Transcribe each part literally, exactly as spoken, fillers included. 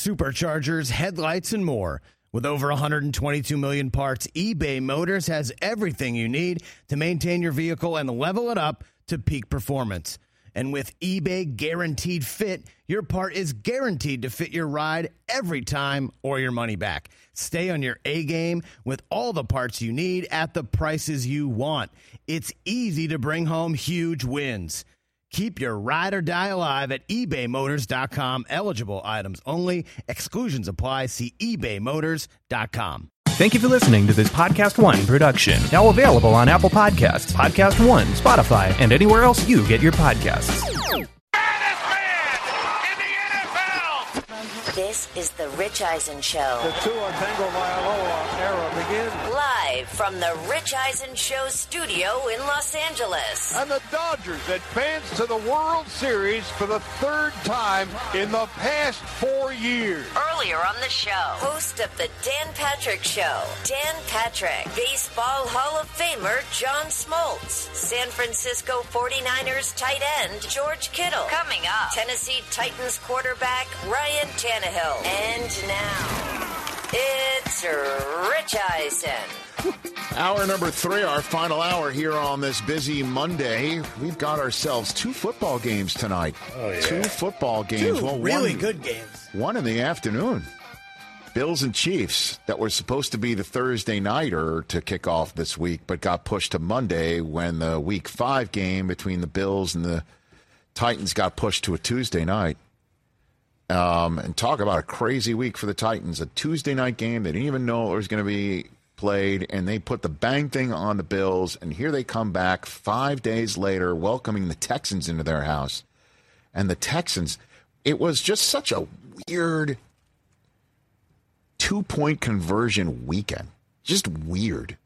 superchargers, headlights, and more. With over one hundred twenty-two million parts, eBay Motors has everything you need to maintain your vehicle and level it up to peak performance. And with eBay Guaranteed Fit, your part is guaranteed to fit your ride every time or your money back. Stay on your A-game with all the parts you need at the prices you want. It's easy to bring home huge wins. Keep your ride or die alive at ebay motors dot com. Eligible items only. Exclusions apply. See ebay motors dot com. Thank you for listening to this Podcast One production. Now available on Apple Podcasts, Podcast One, Spotify, and anywhere else you get your podcasts. This is the Rich Eisen Show. The Tua Tagovailoa era begins. Live from the Rich Eisen Show studio in Los Angeles. And the Dodgers advance to the World Series for the third time in the past four years. Earlier on the show, host of the Dan Patrick Show, Dan Patrick. Baseball Hall of Famer John Smoltz. San Francisco forty-niners tight end George Kittle. Coming up, Tennessee Titans quarterback Ryan Tannehill. And now, it's Rich Eisen. Hour number three, our final hour here on this busy Monday. We've got ourselves two football games tonight. Oh, yeah. Two football games. Two well, really one, good games. One in the afternoon. Bills and Chiefs that were supposed to be the Thursday nighter to kick off this week, but got pushed to Monday when the week five game between the Bills and the Titans got pushed to a Tuesday night. Um, and talk about a crazy week for the Titans. A Tuesday night game. They didn't even know it was going to be played, and they put the bang thing on the Bills, and here they come back five days later welcoming the Texans into their house. And the Texans, it was just such a weird two-point conversion weekend. Just weird.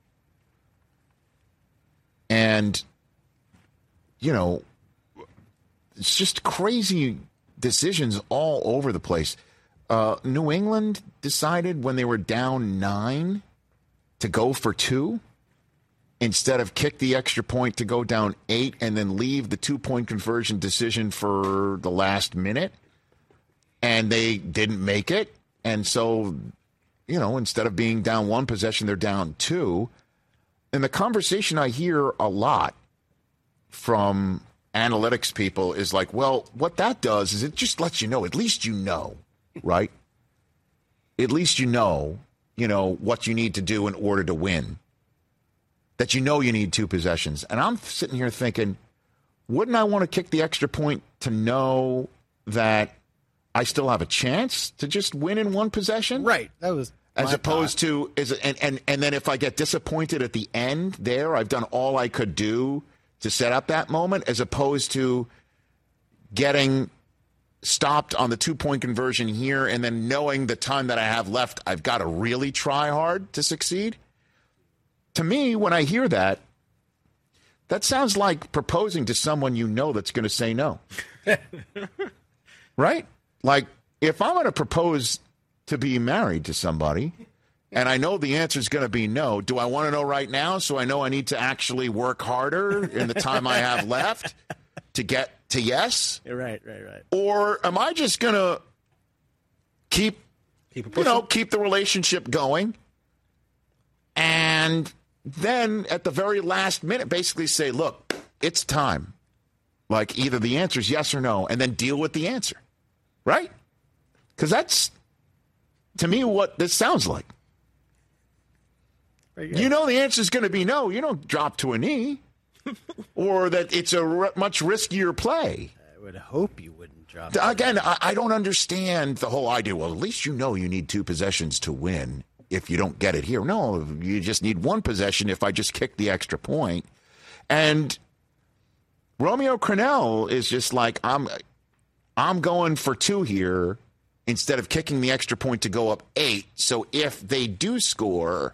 And, you know, it's just crazy decisions all over the place. Uh, New England decided when they were down nine to go for two instead of kick the extra point to go down eight and then leave the two-point conversion decision for the last minute. And they didn't make it. And so, you know, instead of being down one possession, they're down two. And the conversation I hear a lot from analytics people is like, well, what that does is it just lets you know, at least you know, right? At least you know, you know, what you need to do in order to win. That you know you need two possessions. And I'm sitting here thinking, wouldn't I want to kick the extra point to know that I still have a chance to just win in one possession? Right. That was As opposed thought. to, is and, and, and then if I get disappointed at the end there, I've done all I could do to set up that moment, as opposed to getting stopped on the two-point conversion here and then knowing the time that I have left, I've got to really try hard to succeed. To me, when I hear that, that sounds like proposing to someone you know that's going to say no. Right? Like, if I'm going to propose to be married to somebody and I know the answer is going to be no, do I want to know right now so I know I need to actually work harder in the time I have left to get to yes? Right, right, right. Or am I just going to keep, keep you know, keep the relationship going and then at the very last minute basically say, look, it's time. Like either the answer is yes or no, and then deal with the answer. Right? Because that's, to me, what this sounds like. You know the answer is going to be no. You don't drop to a knee. Or that it's a r- much riskier play. I would hope you wouldn't drop. Again, I, I don't understand the whole idea. Well, at least you know you need two possessions to win if you don't get it here. No, you just need one possession if I just kick the extra point. And Romeo Crennel is just like, I'm, I'm going for two here instead of kicking the extra point to go up eight. So if they do score,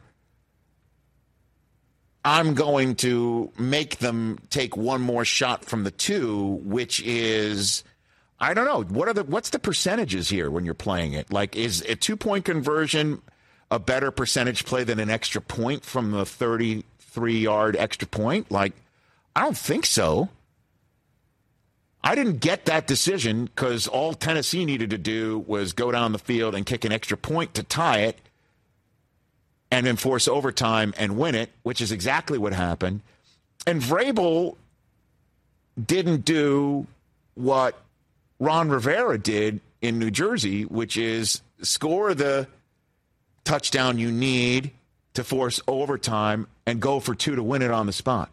I'm going to make them take one more shot from the two, which is, I don't know, what are the what's the percentages here when you're playing it? Like, is a two-point conversion a better percentage play than an extra point from the thirty-three-yard extra point? Like, I don't think so. I didn't get that decision because all Tennessee needed to do was go down the field and kick an extra point to tie it and then force overtime and win it, which is exactly what happened. And Vrabel didn't do what Ron Rivera did in New Jersey, which is score the touchdown you need to force overtime and go for two to win it on the spot,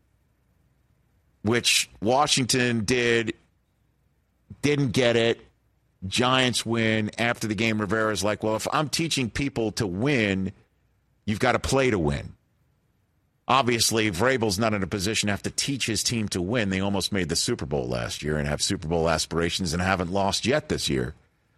which Washington did, didn't get it. Giants win. After the game, Rivera's like, well, if I'm teaching people to win, you've got to play to win. Obviously, Vrabel's not in a position to have to teach his team to win. They almost made the Super Bowl last year and have Super Bowl aspirations and haven't lost yet this year.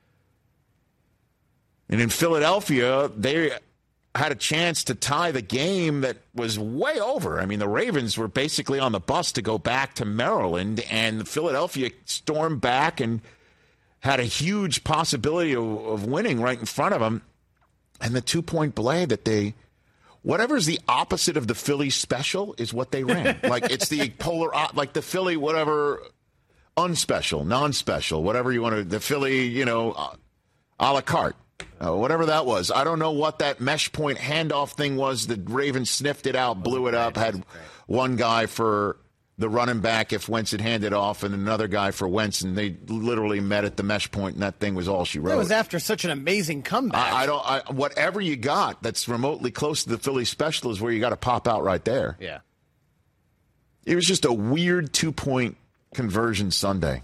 And in Philadelphia, they had a chance to tie the game that was way over. I mean, the Ravens were basically on the bus to go back to Maryland, and Philadelphia stormed back and had a huge possibility of, of winning right in front of them. And the two-point play that they, whatever's the opposite of the Philly special is what they ran. Like, it's the polar, like the Philly, whatever, unspecial, non-special, whatever you want to, the Philly, you know, a la carte. Uh, whatever that was. I don't know what that mesh point handoff thing was. The Ravens sniffed it out, blew it up, had one guy for the running back if Wentz had handed off and another guy for Wentz, and they literally met at the mesh point, and that thing was all she wrote. It was after such an amazing comeback. I, I don't. I, whatever you got that's remotely close to the Philly special is where you got to pop out right there. Yeah. It was just a weird two-point conversion Sunday.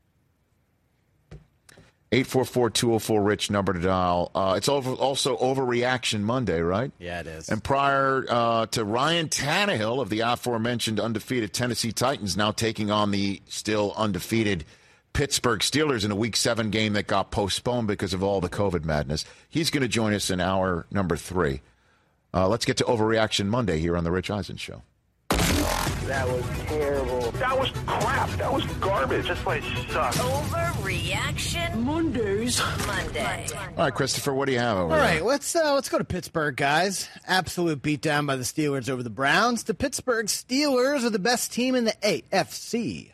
eight four four, two oh four, RICH, number to dial. Uh, it's over, also Overreaction Monday, right? Yeah, it is. And prior uh, to Ryan Tannehill of the aforementioned undefeated Tennessee Titans now taking on the still undefeated Pittsburgh Steelers in a Week seven game that got postponed because of all the COVID madness. He's going to join us in hour number three. Uh, let's get to Overreaction Monday here on The Rich Eisen Show. That was terrible. That was crap. That was garbage. This place sucks. Overreaction Mondays. Monday. All right, Christopher, what do you have over All there? right, let's uh, let's go to Pittsburgh, guys. Absolute beatdown by the Steelers over the Browns. The Pittsburgh Steelers are the best team in the A F C.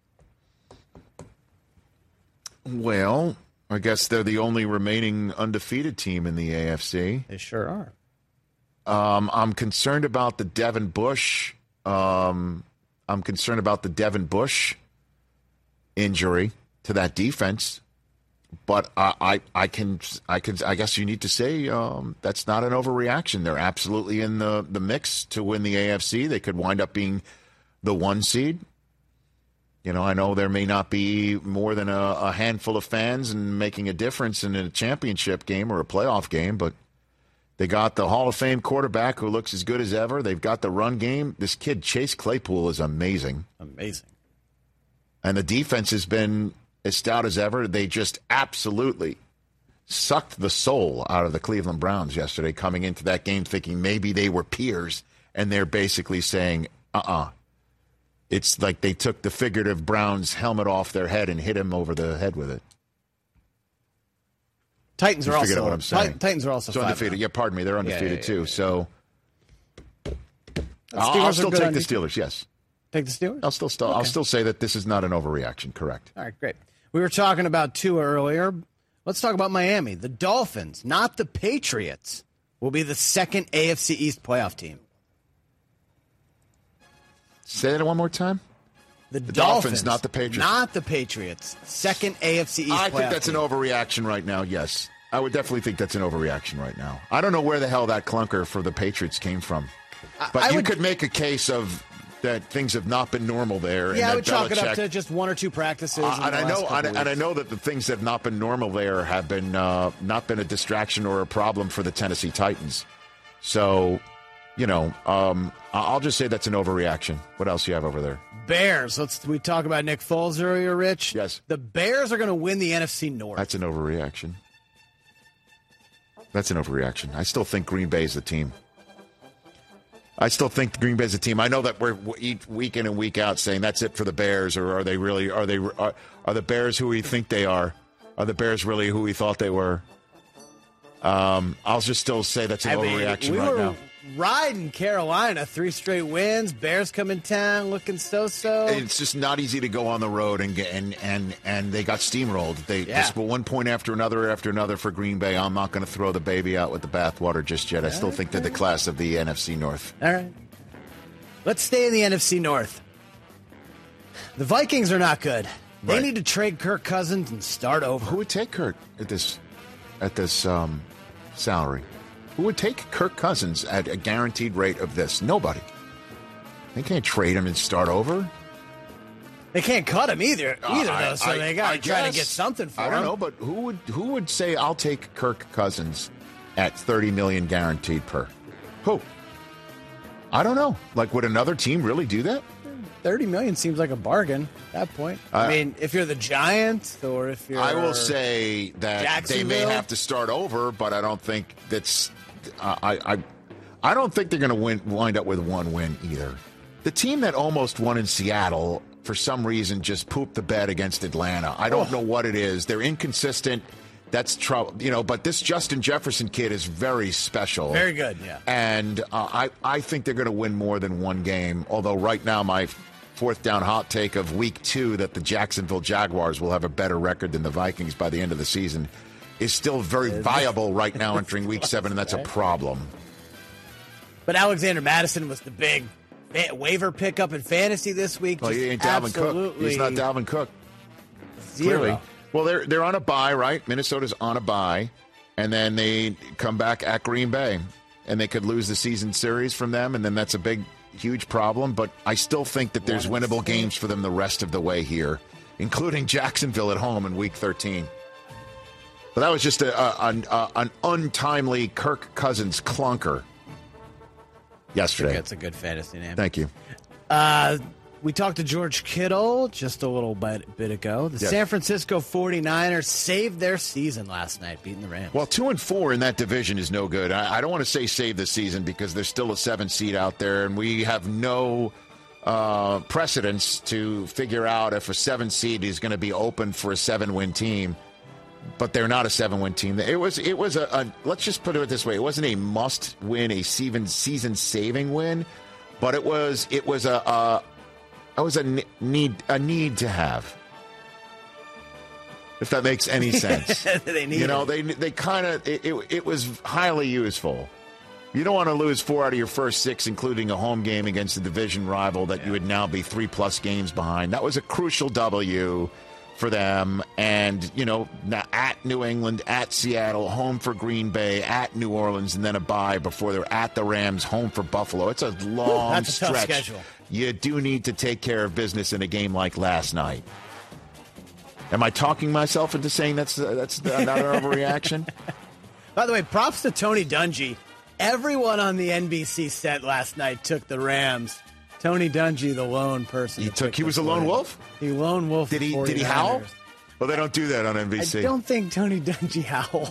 Well, I guess they're the only remaining undefeated team in the A F C. They sure are. Um, I'm concerned about the Devin Bush. Um, I'm concerned about the Devin Bush injury to that defense, but I, I, I can, I can, I guess you need to say um, that's not an overreaction. They're absolutely in the, the mix to win the A F C. They could wind up being the one seed. You know, I know there may not be more than a, a handful of fans and making a difference in a championship game or a playoff game, but they got the Hall of Fame quarterback who looks as good as ever. They've got the run game. This kid, Chase Claypool, is amazing. Amazing. And the defense has been as stout as ever. They just absolutely sucked the soul out of the Cleveland Browns yesterday, coming into that game thinking maybe they were peers, and they're basically saying, uh-uh. It's like they took the figurative Browns helmet off their head and hit him over the head with it. Titans you are also what I'm saying. Titans are also so undefeated. Yeah, pardon me. They're undefeated yeah, yeah, too. yeah, yeah. So The I'll, I'll still take the undefeated. Steelers. Yes, Take the Steelers? I'll still still Okay. I'll still say that this is not an overreaction. Correct. All right, great. We were talking about Tua earlier. Let's talk about Miami. The Dolphins, not the Patriots, will be the second A F C East playoff team. Say that one more time. The, The Dolphins, Dolphins, not the Patriots. Not the Patriots. Second A F C East I playoff think that's team. an overreaction right now. Yes, I would definitely think that's an overreaction right now. I don't know where the hell that clunker for the Patriots came from, but I you would- could make a case of that things have not been normal there. and Yeah, I that would chalk it up Belichick- to just one or two practices. Uh, in and the I last know, couple and, and I weeks. know that the things that have not been normal there have been uh, not been a distraction or a problem for the Tennessee Titans. So, you know, um, I- I'll just say that's an overreaction. What else do you have over there? Bears. Let's we talk about Nick Foles earlier, Rich. Yes. The Bears are going to win the N F C North. That's an overreaction. That's an overreaction. I still think Green Bay is the team. I still think Green Bay is the team. I know that we're each week in and week out saying that's it for the Bears, or are they really? Are they? Are, are the Bears who we think they are? Are the Bears really who we thought they were? Um, I'll just still say that's an I mean, overreaction we right were, now. riding Carolina, three straight wins. Bears come in town looking so-so. It's just not easy to go on the road and get, and and and they got steamrolled. They Yeah. just one point after another after another for Green Bay. I'm not going to throw the baby out with the bathwater just yet. I still think they're the class of the N F C North. All right. Let's stay in the N F C North. The Vikings are not good. They Right. need to trade Kirk Cousins and start over. Who would take Kirk at this at this um, salary? Who would take Kirk Cousins at a guaranteed rate of this? Nobody. They can't trade him and start over. They can't cut him either, either I- though, so I- they got I to try to guess. get something for I him. don't know, but who would who would say I'll take Kirk Cousins at thirty million guaranteed per? Who? I don't know. Like, would another team really do that? thirty million seems like a bargain at that point. I Uh, mean, if you're the Giants or if you're... I will say that they may Jacksonville? have to start over, but I don't think that's. Uh, I, I I don't think they're going to win. Wind up with one win either. The team that almost won in Seattle for some reason just pooped the bed against Atlanta. I don't Oh. know what it is. They're inconsistent. That's trouble, you know. But this Justin Jefferson kid is very special. Very good, yeah. And uh, I I think they're going to win more than one game. Although right now my fourth down hot take of week two that the Jacksonville Jaguars will have a better record than the Vikings by the end of the season is still very viable right now entering week seven, and that's a problem. But Alexander Madison was the big fa- waiver pickup in fantasy this week. Well, Just he ain't Dalvin Cook. absolutely He's not Dalvin Cook. zero. Clearly. Well, they're they're on a bye, right? Minnesota's on a bye, and then they come back at Green Bay, and they could lose the season series from them, and then that's a big, huge problem. But I still think that there's winnable games for them the rest of the way here, including Jacksonville at home in Week thirteen. But that was just a, a, an, a, an untimely Kirk Cousins clunker yesterday. That's a good fantasy name. Thank you. Uh, we talked to George Kittle just a little bit, bit ago. The Yes. San Francisco forty-niners saved their season last night, beating the Rams. Well, two and four in that division is no good. I, I don't want to say save the season because there's still a seven seed out there, and we have no uh, precedence to figure out if a seven seed is going to be open for a seven win team. But they're not a seven win team. It was it was a, a let's just put it this way: it wasn't a must win, a season season saving win, but it was it was a, a it was a need a need to have. If that makes any sense. They need you know, it. they they kind of it, it, it was highly useful. You don't want to lose four out of your first six, including a home game against a division rival that you would now be three plus games behind. That was a crucial W for them. And, you know, now at New England, at Seattle, home for Green Bay, at New Orleans, and then a bye before they're at the Rams, home for Buffalo. It's a long That's a tough stretch. schedule. You do need to take care of business in a game like last night. Am I talking myself into saying that's that's not an overreaction? By the way, props to Tony Dungy. Everyone on the N B C set last night took the Rams. Tony Dungy, the lone person. He that took. He the was a lone forty- wolf. He lone wolf. Did the he? Did he 49ers. howl? Well, they don't do that on N B C. I don't think Tony Dungy howled.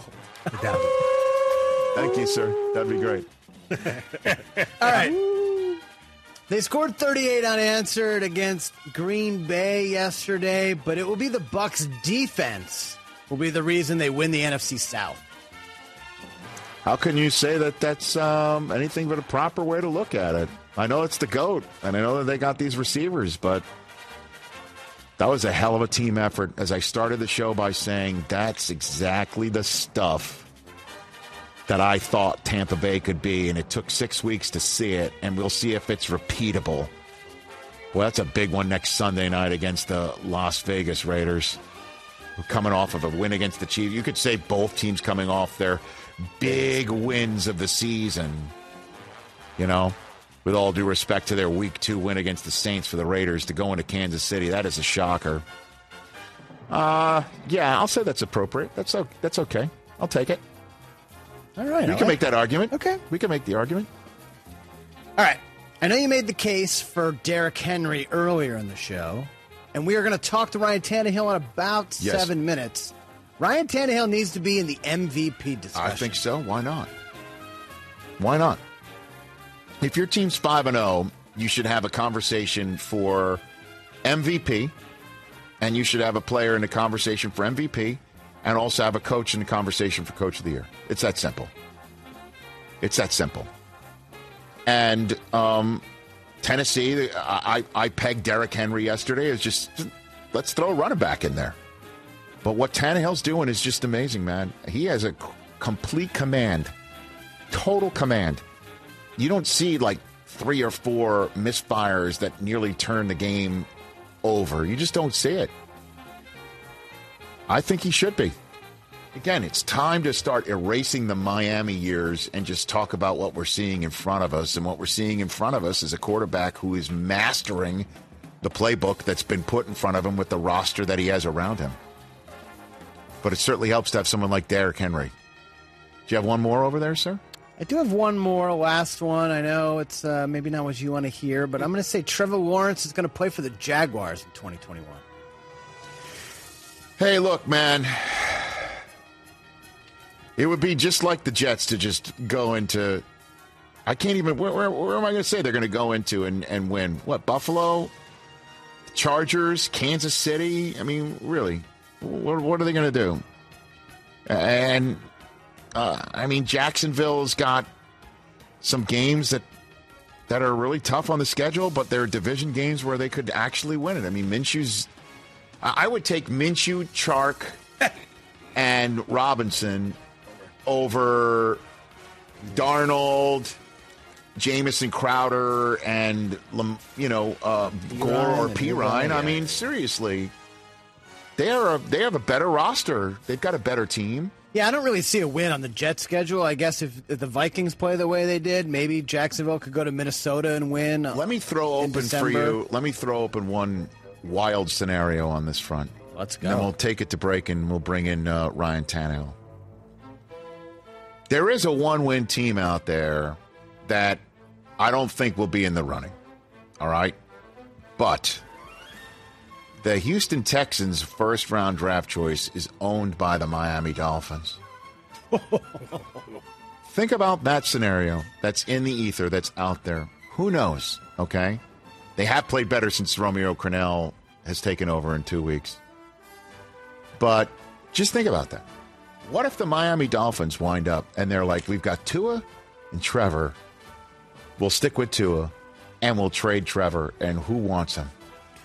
Thank you, sir. That'd be great. All right. They scored thirty-eight unanswered against Green Bay yesterday, but it will be the Bucs' defense will be the reason they win the N F C South. How can you say that that's um, anything but a proper way to look at it? I know it's the GOAT, and I know that they got these receivers, but that was a hell of a team effort. As I started the show by saying, that's exactly the stuff that I thought Tampa Bay could be, and it took six weeks to see it, and we'll see if it's repeatable. Well, that's a big one next Sunday night against the Las Vegas Raiders. We're coming off of a win against the Chiefs. You could say both teams coming off their big wins of the season. You know, with all due respect to their week two win against the Saints for the Raiders to go into Kansas City, that is a shocker. Uh, yeah, I'll say that's appropriate. That's o- that's okay. I'll take it. All right. We I can like make that argument. Okay. We can make the argument. All right. I know you made the case for Derrick Henry earlier in the show, and we are going to talk to Ryan Tannehill in about Yes. seven minutes. Ryan Tannehill needs to be in the M V P discussion. I think so. Why not? Why not? If your team's five and oh, you should have a conversation for M V P, and you should have a player in the conversation for M V P, and also have a coach in the conversation for Coach of the Year. It's that simple. It's that simple. And um, Tennessee, I, I pegged Derrick Henry yesterday as just, let's throw a running back in there. But what Tannehill's doing is just amazing, man. He has a complete command, total command. You don't see like three or four misfires that nearly turn the game over. You just don't see it. I think he should be. Again, it's time to start erasing the Miami years and just talk about what we're seeing in front of us. And what we're seeing in front of us is a quarterback who is mastering the playbook that's been put in front of him with the roster that he has around him. But it certainly helps to have someone like Derrick Henry. Do you have one more over there, sir? I do have one more, last one. I know it's uh, maybe not what you want to hear, but I'm going to say Trevor Lawrence is going to play for the Jaguars in twenty twenty-one. Hey, look, man. It would be just like the Jets to just go into – I can't even – where, where, where am I going to say they're going to go into and, and win? What, Buffalo? Chargers? Kansas City? I mean, really, what, what are they going to do? And, uh, I mean, Jacksonville's got some games that that are really tough on the schedule, but they're division games where they could actually win it. I mean, Minshew's – I would take Minshew, Chark, and Robinson – over Darnold, Jamison Crowder, and, you know, uh, Gore or Pirine. I mean, seriously, they are a, they have a better roster. They've got a better team. Yeah, I don't really see a win on the Jets schedule. I guess if, if the Vikings play the way they did, maybe Jacksonville could go to Minnesota and win. Let me throw open December. for you. Let me throw open one wild scenario on this front. Let's go. And we'll take it to break, and we'll bring in uh, Ryan Tannehill. There is a one-win team out there that I don't think will be in the running, all right? But the Houston Texans' first-round draft choice is owned by the Miami Dolphins. Think about that scenario that's in the ether, that's out there. Who knows, okay? They have played better since Romeo Crennel has taken over in two weeks. But just think about that. What if the Miami Dolphins wind up and they're like, we've got Tua and Trevor. We'll stick with Tua and we'll trade Trevor, and who wants him?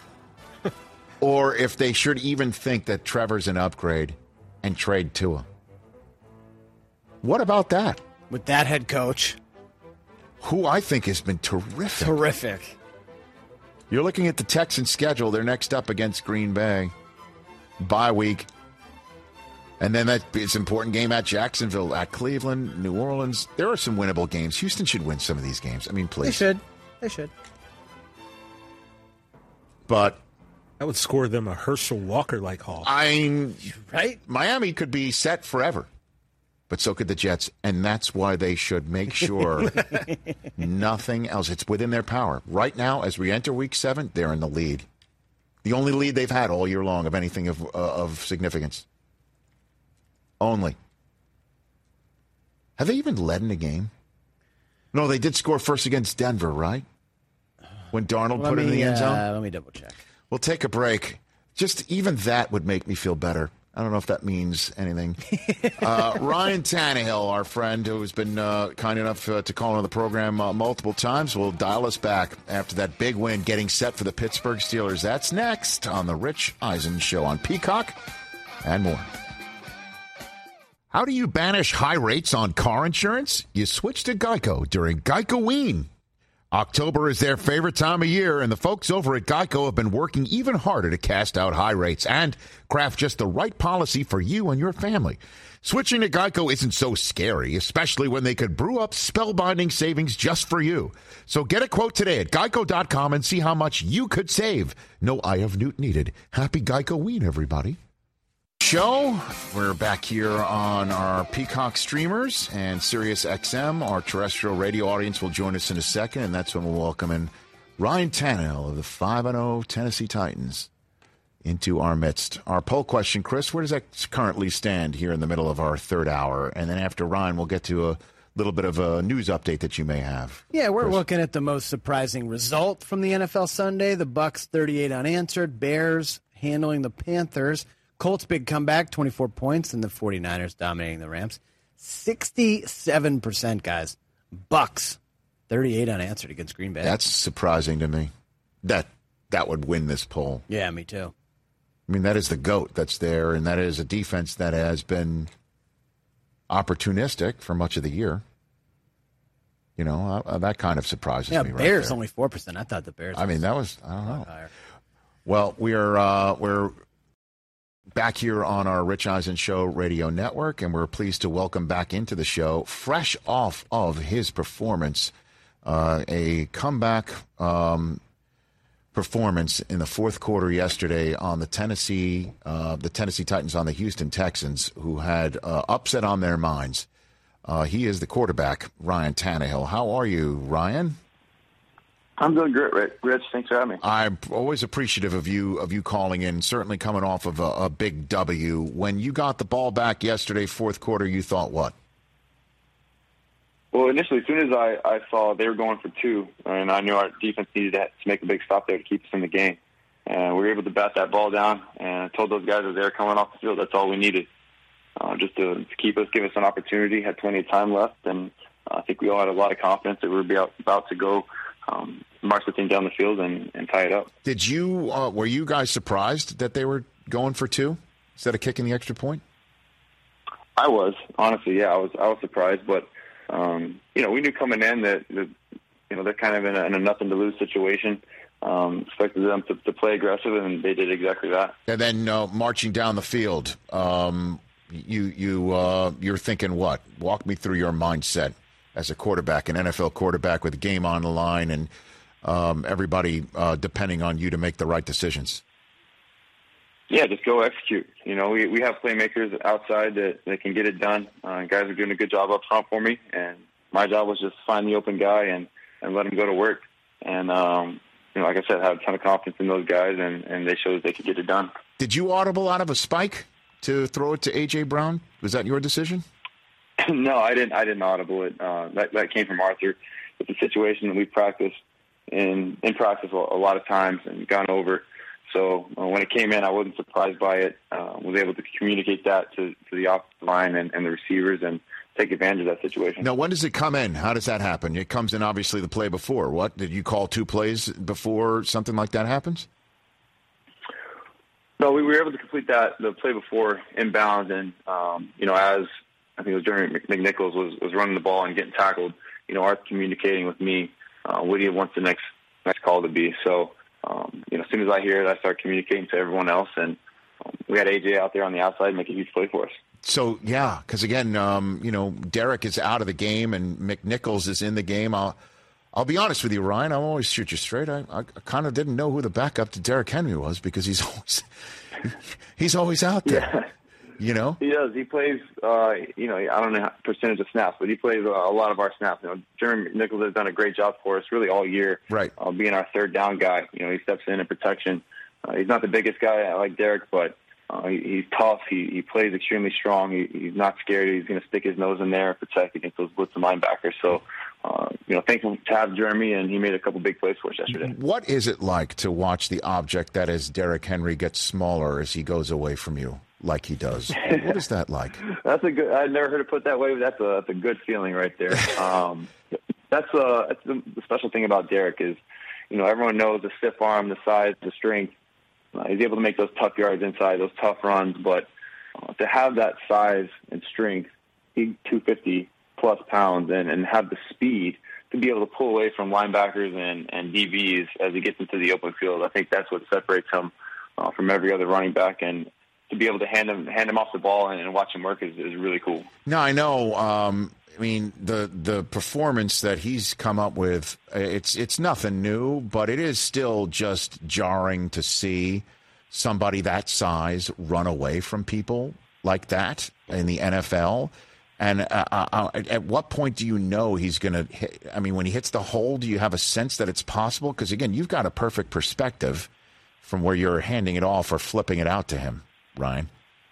Or if they should even think that Trevor's an upgrade and trade Tua. What about that? With that head coach. Who I think has been terrific. Terrific. You're looking at the Texans' schedule. They're next up against Green Bay. Bye week. And then that it's an important game at Jacksonville, at Cleveland, New Orleans. There are some winnable games. Houston should win some of these games. I mean, please. They should. They should. But that would score them a Herschel Walker-like haul. I mean, right? Miami could be set forever. But so could the Jets. And that's why they should make sure nothing else. It's within their power. Right now, as we enter week seven, they're in the lead. The only lead they've had all year long of anything of, uh, of significance. Only. Have they even led in a game? No, they did score first against Denver, right? When Darnold Let put me, it in the end zone? Uh, let me double check. We'll take a break. Just even that would make me feel better. I don't know if that means anything. uh, Ryan Tannehill, our friend who's been uh, kind enough uh, to call on the program uh, multiple times, will dial us back after that big win, getting set for the Pittsburgh Steelers. That's next on the Rich Eisen Show on Peacock and more. How do you banish high rates on car insurance? You switch to Geico during Geico-ween. October is their favorite time of year, and the folks over at Geico have been working even harder to cast out high rates and craft just the right policy for you and your family. Switching to Geico isn't so scary, especially when they could brew up spellbinding savings just for you. So get a quote today at geico dot com and see how much you could save. No I of Newt needed. Happy Geico-ween, everybody. Show. We're back here on our Peacock streamers and Sirius X M. Our terrestrial radio audience will join us in a second, and that's when we'll welcome in Ryan Tannehill of the five and oh Tennessee Titans into our midst. Our poll question, Chris, where does that currently stand here in the middle of our third hour? And then after Ryan, we'll get to a little bit of a news update that you may have. Yeah, we're Chris. looking at the most surprising result from the N F L Sunday. The Bucs thirty-eight unanswered, Bears handling the Panthers. Colts big comeback, twenty-four points, and the 49ers dominating the Rams. sixty-seven percent, guys. Bucks thirty-eight unanswered against Green Bay. That's surprising to me. That that would win this poll. Yeah, me too. I mean, that is the GOAT that's there, and that is a defense that has been opportunistic for much of the year. You know, uh, that kind of surprises yeah, me. Bears right there. only four percent. I thought the Bears. I mean, that was I don't know. Higher. Well, we're uh, we're back here on our Rich Eisen Show radio network, and we're pleased to welcome back into the show, fresh off of his performance, uh, a comeback um, performance in the fourth quarter yesterday on the Tennessee uh, the Tennessee Titans on the Houston Texans, who had uh, upset on their minds. Uh, he is the quarterback, Ryan Tannehill. How are you, Ryan? I'm doing great, Rich. Thanks for having me. I'm always appreciative of you of you calling in, certainly coming off of a, a big W. When you got the ball back yesterday, fourth quarter, you thought what? Well, initially, as soon as I, I saw they were going for two, and I knew our defense needed to, to make a big stop there to keep us in the game. And we were able to bat that ball down, and I told those guys as they were coming off the field, that's all we needed, uh, just to, to keep us, give us an opportunity, had plenty of time left, and I think we all had a lot of confidence that we were be out, about to go Um, march the thing down the field and, and tie it up. Did you, uh, were you guys surprised that they were going for two instead of kicking the extra point? I was, honestly, yeah, I was I was surprised, but, um, you know, we knew coming in that, that you know, they're kind of in a, in a nothing-to-lose situation. Um, expected them to, to play aggressive, and they did exactly that. And then uh, marching down the field, um, you, you, uh, you're thinking what? Walk me through your mindset as a quarterback, an N F L quarterback with a game on the line, and um, everybody uh, depending on you to make the right decisions. Yeah, just go execute. You know, we we have playmakers outside that, that can get it done. Uh, guys are doing a good job up front for me, and my job was just find the open guy and, and let him go to work. And, um, you know, like I said, I have a ton of confidence in those guys, and, and they showed they could get it done. Did you audible out of a spike to throw it to A J. Brown? Was that your decision? No, I didn't. I didn't audible it. Uh, that that came from Arthur. It's a situation that we practiced in in practice a lot of times and gone over. So uh, when it came in, I wasn't surprised by it. Uh, was able to communicate that to, to the offensive line and, and the receivers and take advantage of that situation. Now, when does it come in? How does that happen? It comes in obviously the play before. What did you call two plays before something like that happens? No, we were able to complete that the play before inbound, and um, you know as I think it was Jeremy McNichols was, was running the ball and getting tackled. You know, Art communicating with me, uh, what do you want the next next call to be? So, um, you know, as soon as I hear it, I start communicating to everyone else, and um, we had A J out there on the outside make a huge play for us. So, yeah, because again, um, you know, Derek is out of the game and McNichols is in the game. I'll, I'll be honest with you, Ryan. I'll always shoot you straight. I, I kind of didn't know who the backup to Derek Henry was because he's always he's always out there. Yeah. You know, he does. He plays. Uh, you know, I don't know how percentage of snaps, but he plays a, a lot of our snaps. You know, Jeremy Nichols has done a great job for us, really all year. Right. Uh, being our third down guy. You know, he steps in in protection. Uh, he's not the biggest guy like Derek, but uh, he, he's tough. He, he plays extremely strong. He, he's not scared. He's going to stick his nose in there and protect against those blitz linebackers. So, uh, you know, thankful to have Jeremy, and he made a couple big plays for us yesterday. What is it like to watch the object that is Derek Henry get smaller as he goes away from you? Like he does. What is that like? That's a good. I've never heard it put that way, but that's a that's a good feeling right there. Um, that's uh that's the, the special thing about Derek is, you know, everyone knows the stiff arm, the size, the strength. Uh, he's able to make those tough yards inside, those tough runs. But uh, to have that size and strength, he's two hundred fifty plus pounds, and and have the speed to be able to pull away from linebackers and and D Bs as he gets into the open field. I think that's what separates him uh, from every other running back, and to be able to hand him hand him off the ball and, and watch him work is, is really cool. No, I know. Um, I mean, the the performance that he's come up with, it's it's nothing new, but it is still just jarring to see somebody that size run away from people like that in the N F L. And uh, uh, at what point do you know he's going to hit? I mean, when he hits the hole, do you have a sense that it's possible? Because, again, you've got a perfect perspective from where you're handing it off or flipping it out to him. Ryan?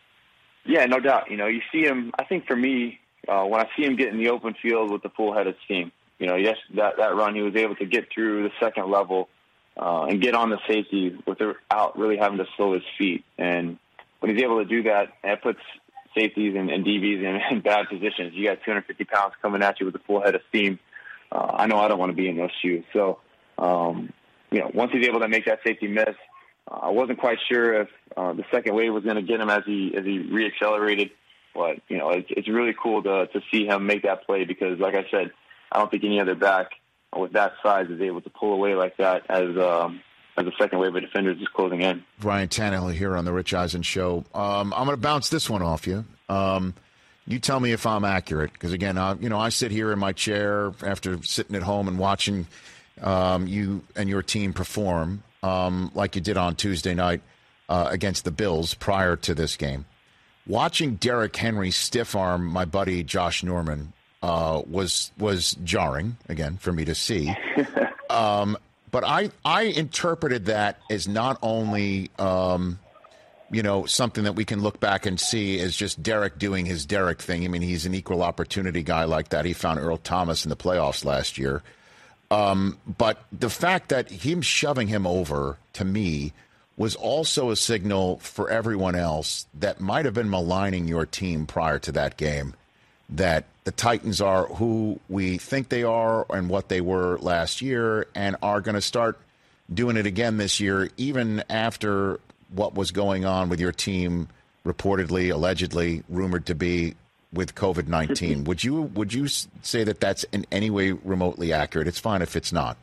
Yeah, no doubt. You know, you see him, I think for me, uh, when I see him get in the open field with the full head of steam, you know, yes, that, that run, he was able to get through the second level uh, and get on the safety without really having to slow his feet. And when he's able to do that, that puts safeties and, and D Bs in, in bad positions. You got two hundred fifty pounds coming at you with a full head of steam. uh, I know I don't want to be in those shoes. So, um, you know, once he's able to make that safety miss, uh, I wasn't quite sure if uh, the second wave was going to get him as he as he reaccelerated. But, you know, it's, it's really cool to to see him make that play because, like I said, I don't think any other back with that size is able to pull away like that as um, as the second wave of defenders is closing in. Ryan Tannehill here on the Rich Eisen Show. Um, I'm going to bounce this one off you. Um, you tell me if I'm accurate, because again, I, you know, I sit here in my chair after sitting at home and watching um, you and your team perform um, like you did on Tuesday night uh, against the Bills prior to this game. Watching Derrick Henry stiff arm my buddy Josh Norman uh, was was jarring again for me to see. Um, but I I interpreted that as not only um, you know, something that we can look back and see as just Derrick doing his Derrick thing. I mean, he's an equal opportunity guy like that. He found Earl Thomas in the playoffs last year. Um, but the fact that him shoving him over, to me, was also a signal for everyone else that might have been maligning your team prior to that game, that the Titans are who we think they are and what they were last year and are going to start doing it again this year, even after what was going on with your team, reportedly, allegedly, rumored to be with covid nineteen. Would you would you say that that's in any way remotely accurate? It's fine if it's not.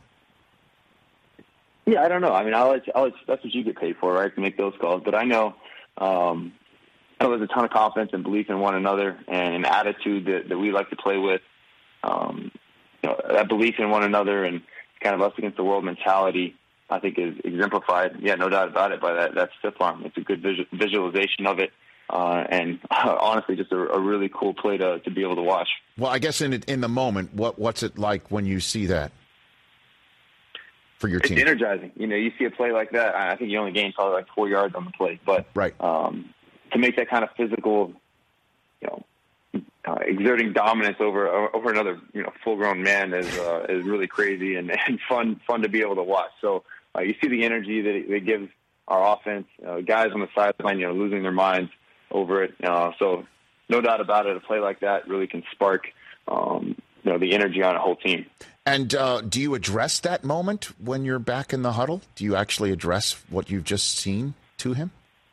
Yeah, I don't know. I mean, I'll let, I'll let, that's what you get paid for, right, to make those calls. But I know, um, I know there's a ton of confidence and belief in one another and an attitude that, that we like to play with. Um, you know, that belief in one another and kind of us against the world mentality, I think, is exemplified, yeah, no doubt about it, by that, that stiff arm. It's a good visual, visualization of it. Uh, and uh, honestly, just a, a really cool play to, to be able to watch. Well, I guess in in the moment, what what's it like when you see that? For your team. It's energizing. You know, you see a play like that, I think you only gain probably like four yards on the play. But right. um, to make that kind of physical, you know, uh, exerting dominance over over another, you know, full-grown man is uh, is really crazy and, and fun fun to be able to watch. So uh, you see the energy that it, it gives our offense. Uh, guys on the sideline, you know, losing their minds over it. Uh, so no doubt about it, a play like that really can spark, um, you know, the energy on a whole team. And uh, do you address that moment when you're back in the huddle? Do you actually address what you've just seen to him?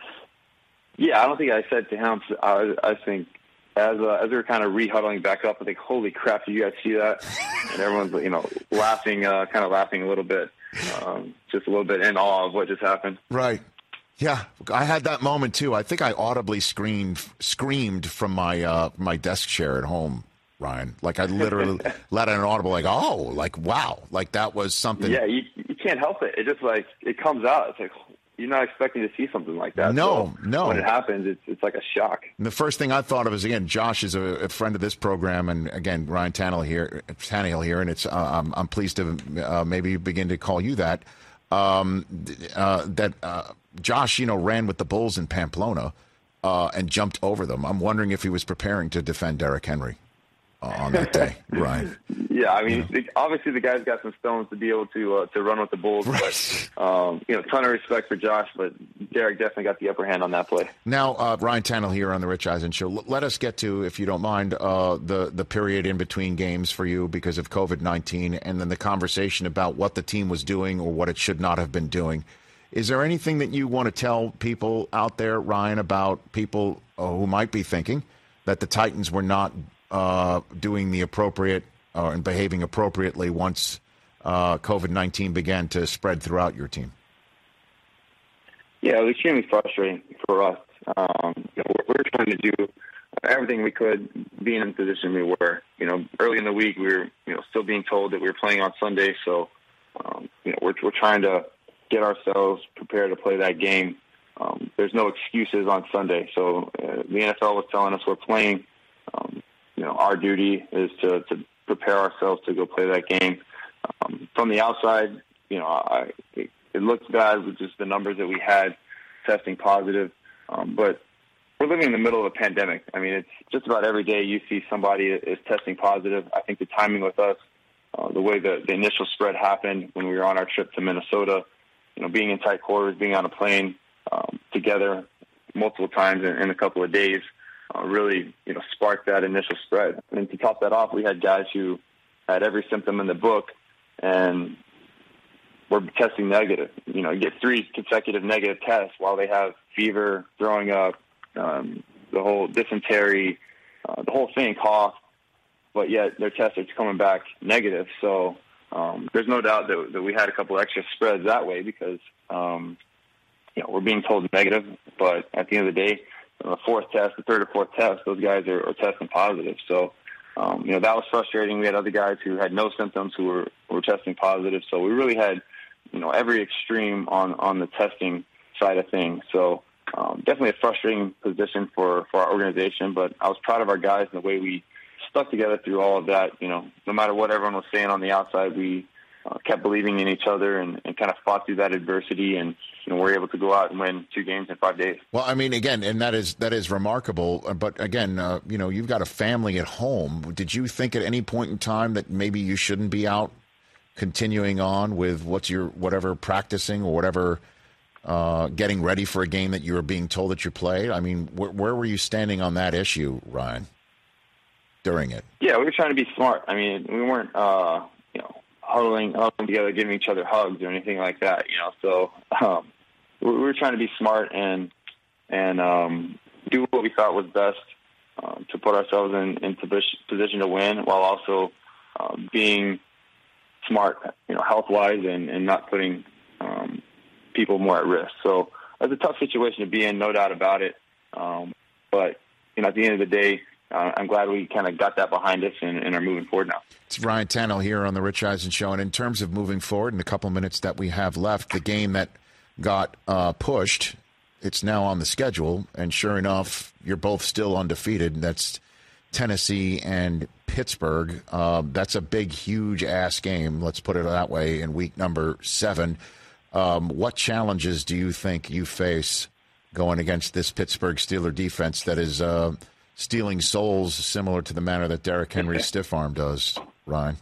Yeah, I don't think I said to him. I, I think as uh, as we were kind of re-huddling back up, I think, holy crap, did you guys see that? And everyone's, you know, laughing, uh, kind of laughing a little bit, um, just a little bit in awe of what just happened. Right. Yeah, I had that moment too. I think I audibly screamed screamed from my uh, my desk chair at home, Ryan. Like I literally let out an audible, like, oh, like, wow. Like that was something. Yeah, you, you can't help it. It just like, it comes out. It's like, you're not expecting to see something like that. No, so no. When it happens, it's it's like a shock. And the first thing I thought of is, again, Josh is a, a friend of this program, and again, Ryan Tannehill here, Tannehill here, and it's uh, I'm, I'm pleased to uh, maybe begin to call you that. Um, uh, that uh, Josh, you know, ran with the Bulls in Pamplona uh, and jumped over them. I'm wondering if he was preparing to defend Derrick Henry uh, on that day, Ryan. Yeah, I mean, you know? Obviously the guy's got some stones to be able to uh, to run with the Bulls. Right. But, um, you know, ton of respect for Josh, but Derrick definitely got the upper hand on that play. Now, uh, Ryan Tannehill here on the Rich Eisen Show. L- let us get to, if you don't mind, uh, the, the period in between games for you because of covid nineteen, and then the conversation about what the team was doing or what it should not have been doing. Is there anything that you want to tell people out there, Ryan, about people uh, who might be thinking that the Titans were not uh, doing the appropriate uh, and behaving appropriately once uh, covid nineteen began to spread throughout your team? Yeah, it was extremely frustrating for us. Um, you know, we're, we're trying to do everything we could, being in the position we were. You know, early in the week, we were, you know, still being told that we were playing on Sunday. So, um, you know, we're, we're trying to get ourselves prepared to play that game. Um, there's no excuses on Sunday. So uh, the N F L was telling us we're playing. Um, you know, our duty is to, to prepare ourselves to go play that game. Um, from the outside, you know, I, it, it looked bad with just the numbers that we had testing positive. Um, but we're living in the middle of a pandemic. I mean, it's just about every day you see somebody is testing positive. I think the timing with us, uh, the way the, the initial spread happened when we were on our trip to Minnesota, you know, being in tight quarters, being on a plane um, together multiple times in, in a couple of days, uh, really, you know, sparked that initial spread. And to top that off, we had guys who had every symptom in the book, and we're testing negative. You know, you get three consecutive negative tests while they have fever, throwing up, um, the whole dysentery, uh, the whole thing, cough, but yet their tests are coming back negative. So um, there's no doubt that, that we had a couple extra spreads that way because, um, you know, we're being told negative, but at the end of the day, the fourth test, the third or fourth test, those guys are, are testing positive. So, um, you know, that was frustrating. We had other guys who had no symptoms who were, were testing positive. So we really had, you know, every extreme on, on the testing side of things. So um, definitely a frustrating position for, for our organization, but I was proud of our guys and the way we stuck together through all of that. You know, no matter what everyone was saying on the outside, we uh, kept believing in each other and, and kind of fought through that adversity, and you know, we're able to go out and win two games in five days. Well, I mean, again, and that is that is remarkable. But again, uh, you know, you've got a family at home. Did you think at any point in time that maybe you shouldn't be out continuing on with what's your whatever practicing or whatever, uh, getting ready for a game that you were being told that you played? I mean, wh- where were you standing on that issue, Ryan, during it? Yeah, we were trying to be smart. I mean, we weren't, uh, you know, huddling, huddling together, giving each other hugs or anything like that. You know, so um, we were trying to be smart and and um, do what we thought was best uh, to put ourselves in, in position to win, while also uh, being smart, you know, health-wise, and, and not putting um, people more at risk. So it's a tough situation to be in, no doubt about it. Um, but, you know, at the end of the day, uh, I'm glad we kind of got that behind us and, and are moving forward now. It's Ryan Tannehill here on the Rich Eisen Show. And in terms of moving forward, in the couple minutes that we have left, the game that got uh, pushed, it's now on the schedule. And sure enough, you're both still undefeated. That's Tennessee and Pittsburgh. Uh, that's a big, huge-ass game, let's put it that way, in week number seven. Um, what challenges do you think you face going against this Pittsburgh Steeler defense that is uh, stealing souls similar to the manner that Derrick Henry's stiff arm does, Ryan?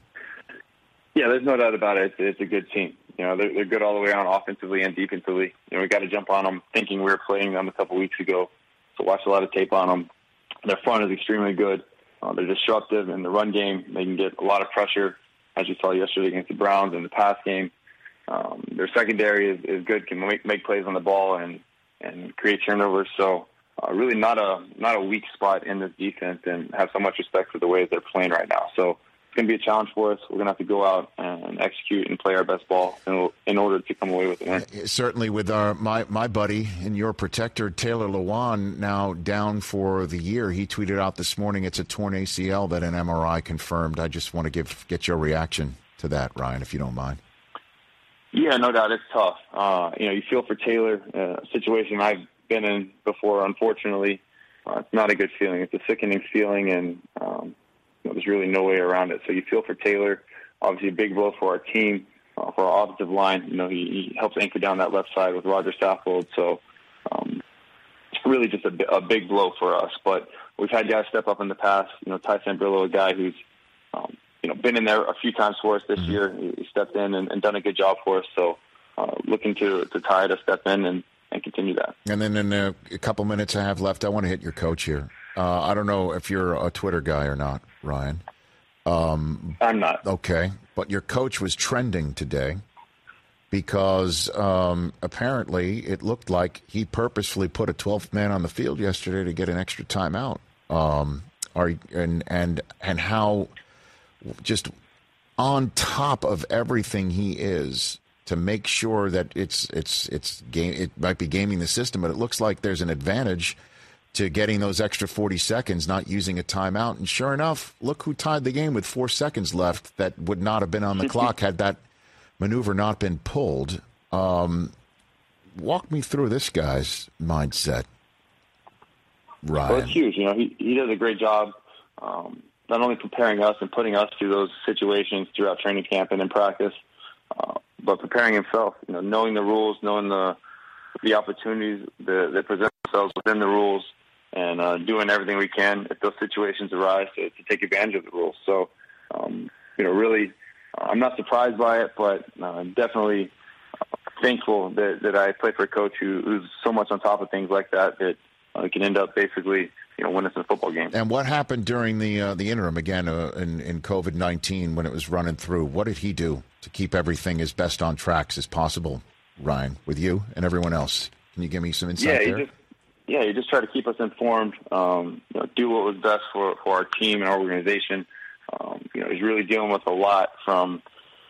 Yeah, there's no doubt about it. It's, it's a good team. You know, they're, they're good all the way around offensively and defensively. You know, we got to jump on them, thinking we were playing them a couple weeks ago. So watch a lot of tape on them. Their front is extremely good. Uh, they're disruptive in the run game. They can get a lot of pressure, as you saw yesterday against the Browns in the pass game. Um, their secondary is, is good, can make, make plays on the ball and, and create turnovers. So uh, really not a not a weak spot in this defense, and have so much respect for the way they're playing right now. So it's going to be a challenge for us. We're going to have to go out and execute and play our best ball in, in order to come away with the win. Certainly with our, my, my buddy and your protector, Taylor Lewan, now down for the year. He tweeted out this morning it's a torn A C L that an M R I confirmed. I just want to give get your reaction to that, Ryan, if you don't mind. Yeah, no doubt. It's tough. Uh, you know, you feel for Taylor, uh, a situation I've been in before, unfortunately. Uh, it's not a good feeling. It's a sickening feeling, and um, you know, there's really no way around it. So you feel for Taylor. Obviously a big blow for our team, uh, for our offensive line. You know, he, he helps anchor down that left side with Roger Saffold. So um, it's really just a, a big blow for us. But we've had guys step up in the past. You know, Ty Sambrill, a guy who's um, you know been in there a few times for us this mm-hmm. year. He stepped in and, and done a good job for us. So uh, looking to, to Ty to step in and, and continue that. And then in a, a couple minutes I have left, I want to hit your coach here. Uh, I don't know if you're a Twitter guy or not, Ryan. Um, I'm not. Okay. But your coach was trending today because um, apparently it looked like he purposefully put a twelfth man on the field yesterday to get an extra timeout. Um, are, and, and, and how just on top of everything he is to make sure that it's, it's, it's game, it might be gaming the system, but it looks like there's an advantage to getting those extra forty seconds, not using a timeout. And sure enough, look who tied the game with four seconds left that would not have been on the clock had that maneuver not been pulled. Um, walk me through this guy's mindset, Ryan. Well, it's huge. You know, he, he does a great job um, not only preparing us and putting us through those situations throughout training camp and in practice, uh, but preparing himself, you know, knowing the rules, knowing the the opportunities that, that present themselves within the rules, and uh, doing everything we can if those situations arise to, to take advantage of the rules. So, um, you know, really, uh, I'm not surprised by it, but uh, definitely uh, thankful that, that I play for a coach who, who's so much on top of things like that that uh, can end up basically you know, win us a football game. And what happened during the uh, the interim again uh, in in COVID nineteen when it was running through? What did he do to keep everything as best on tracks as possible, Ryan, with you and everyone else? Can you give me some insight yeah, there? He just, yeah, he just tried to keep us informed, um, you know, do what was best for, for our team and our organization. Um, you know, he's really dealing with a lot from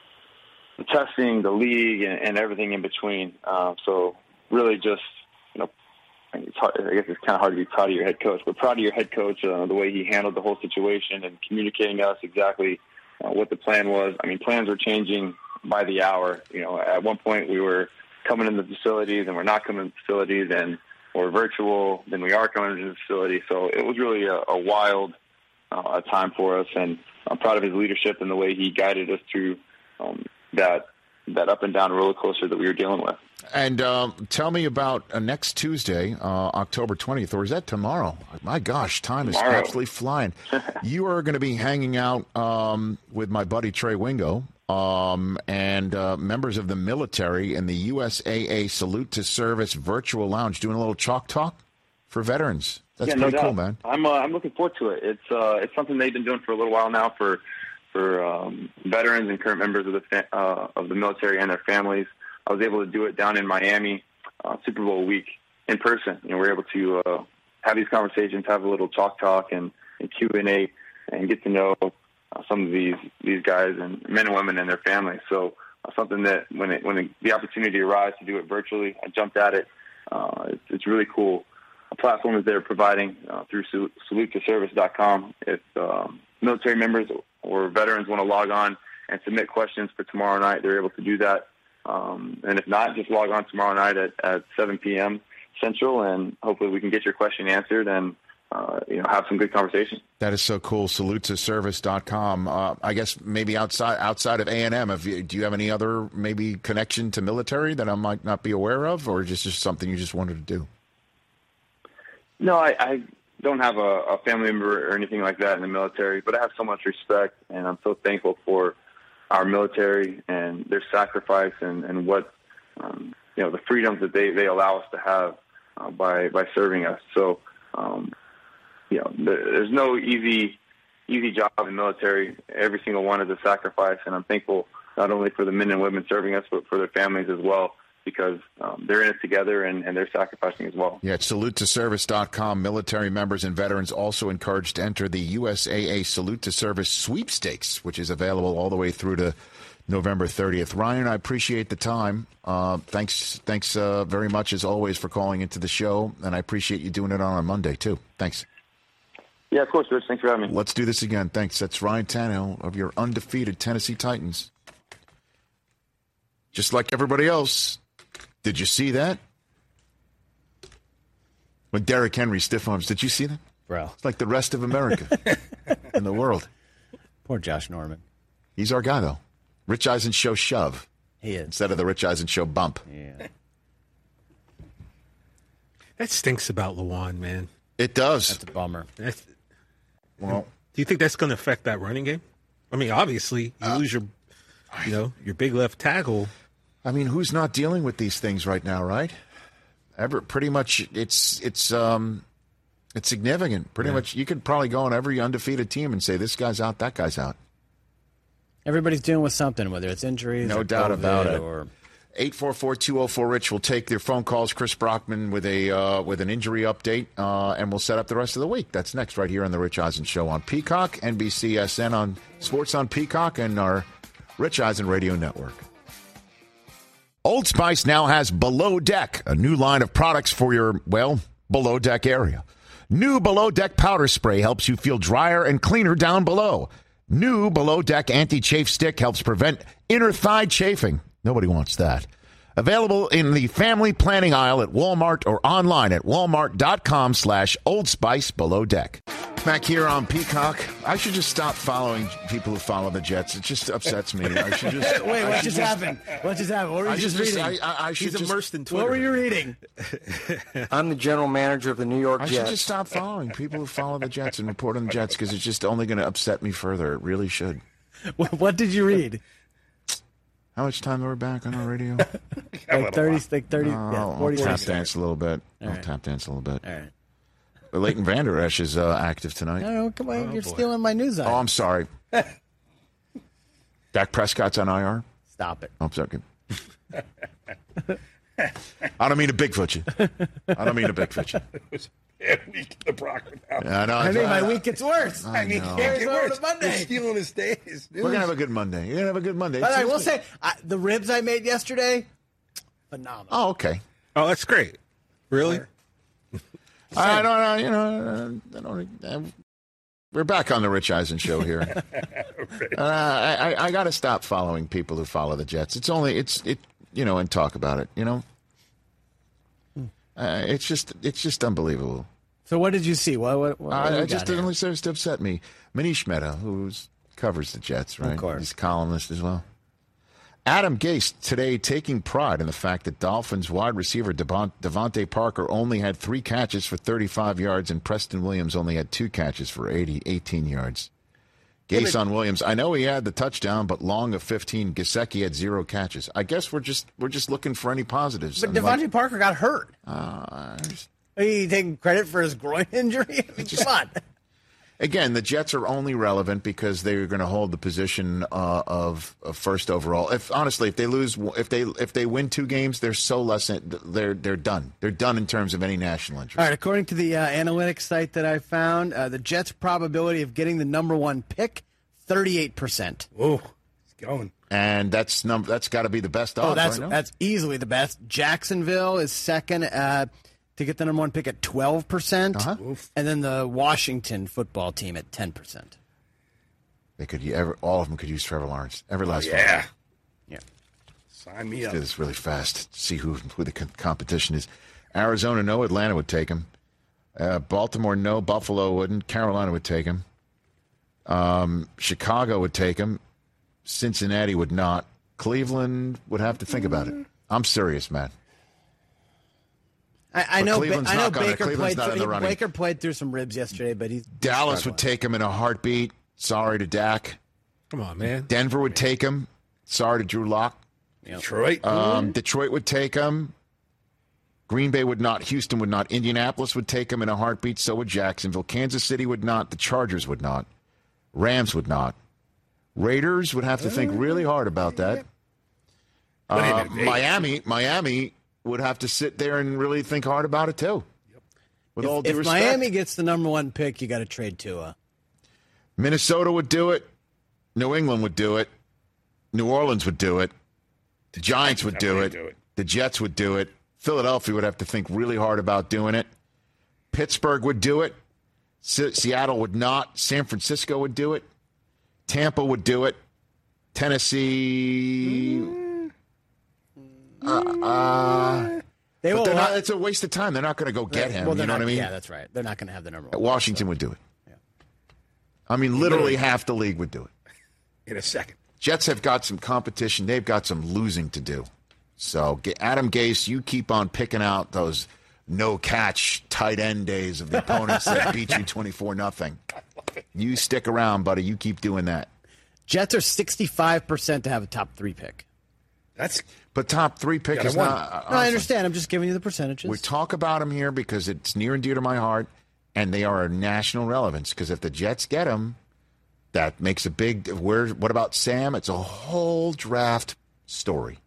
the testing, the league, and, and everything in between. Uh, so really just, you know, it's hard, I guess it's kind of hard to be proud of your head coach, but proud of your head coach, uh, the way he handled the whole situation and communicating to us exactly uh, what the plan was. I mean, plans were changing by the hour. You know, at one point we were coming into the facilities and we're not coming to the facilities, and we're virtual, then we are coming into the facility. So it was really a, a wild uh, time for us, and I'm proud of his leadership and the way he guided us through um, that that up and down roller coaster that we were dealing with. And um, tell me about uh, next Tuesday, uh, October twentieth, or is that tomorrow? My gosh, time tomorrow. is absolutely flying. You are going to be hanging out um, with my buddy Trey Wingo um, and uh, members of the military in the U S A A Salute to Service Virtual Lounge, doing a little chalk talk for veterans. That's yeah, pretty no cool, doubt. man. I'm uh, I'm looking forward to it. It's uh, it's something they've been doing for a little while now for for um, veterans and current members of the fa- uh, of the military and their families. I was able to do it down in Miami, uh, Super Bowl week in person. You know, we're able to uh, have these conversations, have a little talk talk and, and Q and A, and get to know uh, some of these these guys and men and women and their families. So uh, something that when it, when it, the opportunity arrives to do it virtually, I jumped at it. Uh, it's, it's really cool. A platform that they're providing uh, through salute to service dot com. If um, military members or veterans want to log on and submit questions for tomorrow night, they're able to do that. Um, and if not, just log on tomorrow night at, at seven p.m. Central, and hopefully we can get your question answered and uh, you know, have some good conversation. That is so cool. salute to service dot com. Uh, I guess maybe outside outside of A and M, have you, do you have any other maybe connection to military that I might not be aware of, or just just something you just wanted to do? No, I, I don't have a, a family member or anything like that in the military, but I have so much respect, and I'm so thankful for our military and their sacrifice and, and what, um, you know, the freedoms that they, they allow us to have uh, by, by serving us. So, um, you know, there, there's no easy, easy job in the military. Every single one is a sacrifice, and I'm thankful not only for the men and women serving us, but for their families as well, because um, they're in it together and, and they're sacrificing as well. Yeah, it's salute to service dot com. Military members and veterans also encouraged to enter the U S A A Salute to Service sweepstakes, which is available all the way through to November thirtieth. Ryan, I appreciate the time. Uh, thanks thanks uh, very much, as always, for calling into the show, and I appreciate you doing it on a Monday, too. Thanks. Yeah, of course, Rich. Thanks for having me. Let's do this again. Thanks. That's Ryan Tannehill of your undefeated Tennessee Titans. Just like everybody else. Did you see that? When Derrick Henry stiff arms, did you see that? Bro. It's like the rest of America in the world. Poor Josh Norman. He's our guy, though. Rich Eisen Show shove. He is. Instead of the Rich Eisen Show bump. Yeah. That stinks about Lewan, man. It does. That's a bummer. That's, Well, do you think that's going to affect that running game? I mean, obviously, you lose your, you know, your big left tackle. I mean, who's not dealing with these things right now, right? Ever, pretty much, it's it's um, it's significant. Pretty Yeah. much, you could probably go on every undefeated team and say this guy's out, that guy's out. Everybody's dealing with something, whether it's injuries, No or doubt COVID about it. Or eight four four, two oh four, Rich. We'll take their phone calls. Chris Brockman with a uh, with an injury update, uh, and we'll set up the rest of the week. That's next right here on the Rich Eisen Show on Peacock, N B C S N on Sports on Peacock, and our Rich Eisen Radio Network. Old Spice now has Below Deck, a new line of products for your, well, below deck area. New Below Deck powder spray helps you feel drier and cleaner down below. New Below Deck anti-chafe stick helps prevent inner thigh chafing. Nobody wants that. Available in the family planning aisle at Walmart or online at walmart.com slash Old Spice Below Deck. Back here on Peacock, I should just stop following people who follow the Jets. It just upsets me. I should just wait, I what should just happened? What just happened? What were you I just should reading? I, I, I should He's just, immersed in Twitter. What were you reading? I'm the general manager of the New York I should Jets. just stop following people who follow the Jets and report on the Jets because it's just only going to upset me further. It really should. What, what did you read? How much time are we back on our radio? Like thirty, like thirty, Oh, yeah, I'll forty tap seconds. dance a little bit. All I'll right. tap dance a little bit. All right. Leighton Vander Esch is uh, active tonight. I don't know. Come on, Oh, you're boy. stealing my news. Oh, I'm sorry. Dak Prescott's on I R. Stop it. Oh, I'm sorry. I don't mean to Bigfoot you. I don't mean to Bigfoot you. Bad week in the Bronco now. Yeah, I know. I think my week gets worse. I I mean, know. can't get Over to worse. Monday. They're stealing his days. We're gonna have a good Monday. You're gonna have a good Monday. But I will It's- say, I, the ribs I made yesterday, phenomenal. Oh, okay. Oh, that's great. Really? I don't know. You know, I don't, uh, we're back on the Rich Eisen show here. uh, I, I, I got to stop following people who follow the Jets. It's only it's it you know and talk about it. You know, uh, it's just it's just unbelievable. So what did you see? What? What? what, what do Uh, we it just got here? only serves to upset me. Manish Mehta, who covers the Jets, right? Of course. He's a columnist as well. Adam Gase today taking pride in the fact that Dolphins wide receiver Devon- Devontae Parker only had three catches for thirty-five yards and Preston Williams only had two catches for eighty, eighteen yards. Gase on Williams. I know he had the touchdown, but long of fifteen. Gesicki had zero catches. I guess we're just we're just looking for any positives. But And like- Devontae Parker got hurt. uh, Are you taking credit for his groin injury? I mean, come on. Again, the Jets are only relevant because they're going to hold the position uh, of, of first overall. If honestly, if they lose, if they if they win two games, they're so less. They're they're done. They're done in terms of any national interest. All right, according to the uh, analytics site that I found, uh, the Jets' probability of getting the number one pick, thirty-eight percent. Whoa, it's going. And that's number. That's got to be the best odds. Oh, that's right now. that's easily the best. Jacksonville is second uh, to get the number one pick at twelve percent, Uh-huh. and then the Washington football team at ten percent. They could ever all of them could use Trevor Lawrence. Every last one. Yeah. Yeah. Sign me Let's up. do this really fast. See who who the co- competition is. Arizona, no. Atlanta would take him. Uh, Baltimore, no. Buffalo wouldn't. Carolina would take him. Um, Chicago would take him. Cincinnati would not. Cleveland would have to think about it. I'm serious, man. I, I But know. Ba- Cleveland's I know not gonna- Baker Cleveland's played. not in Through, the he- running. Baker played through some ribs yesterday, but he's Dallas would take him in a heartbeat. Sorry to Dak. Come on, man. Denver would take him. Sorry to Drew Lock. Detroit. Um, Detroit would take him. Green Bay would not. Houston would not. Indianapolis would take him in a heartbeat. So would Jacksonville. Kansas City would not. The Chargers would not. Rams would not. Raiders would have to think really hard about that. Uh, Miami, Miami would have to sit there and really think hard about it too. With all if, due if respect, Miami gets the number one pick, you got to trade Tua. Minnesota would do it. New England would do it. New Orleans would do it. The Giants would do it. do it. The Jets would do it. Philadelphia would have to think really hard about doing it. Pittsburgh would do it. Se- Seattle would not. San Francisco would do it. Tampa would do it. Tennessee. Uh, uh, They but will. they're not, it's a waste of time. They're not going to go get him. Well, you they're know not, what I mean? Yeah, that's right. They're not going to have the number one. Washington would do it. I mean, literally half the league would do it. In a second. Jets have got some competition. They've got some losing to do. So, G- Adam Gase, you keep on picking out those no-catch tight end days of the opponents that beat you twenty-four nothing. You stick around, buddy. You keep doing that. Jets are sixty-five percent to have a top three pick. That's But top three pick Gotta is win. not. No, I honestly, understand. I'm just giving you the percentages. We talk about them here because it's near and dear to my heart, and they are a national relevance. Because if the Jets get them, that makes a big. Where? What about Sam? It's a whole draft story.